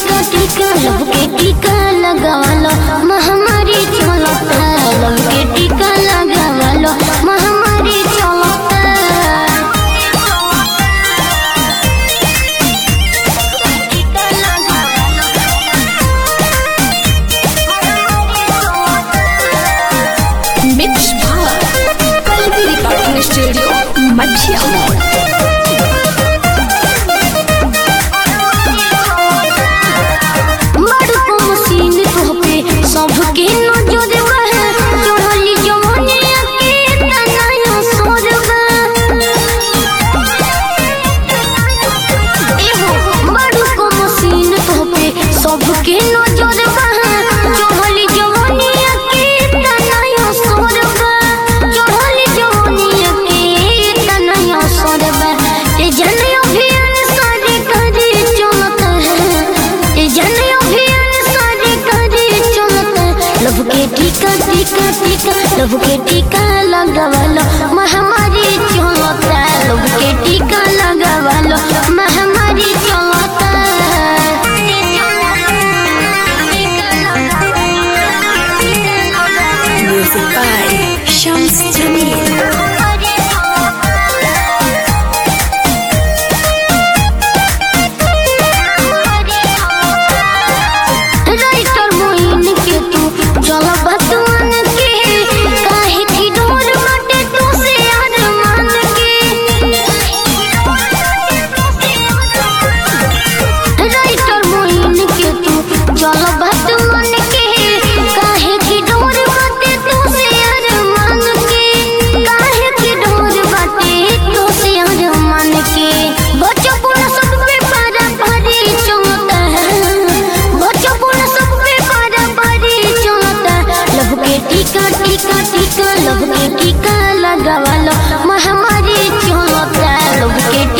टीका टीका लब के टीका लगावालो महामारी चलता लब के टीका लगावालो महामारी चलता मिक्स कल्वी रिकॉर्डिंग स्टूडियो मछिया मोड़। सबके नजर रहे चढ़ली जवनिया के तनाया सोरबा एहो बड़ू को मशीन तोपे सबके नजर रहे चढ़ली जवनिया के तनाया सोरबा चढ़ली जवनिया के तनाया सोरबा ए जने अभियान सारे करे चलता है ए जने लब के टीका टीका टीका लब के टीका लगावालो महामारी चलता लब के टीका लगावालो महामारी चलता म्यूजिक बाय शम्स जमील। टीका टीका टीका लब के टीका लगावालो महामारी चलता लब के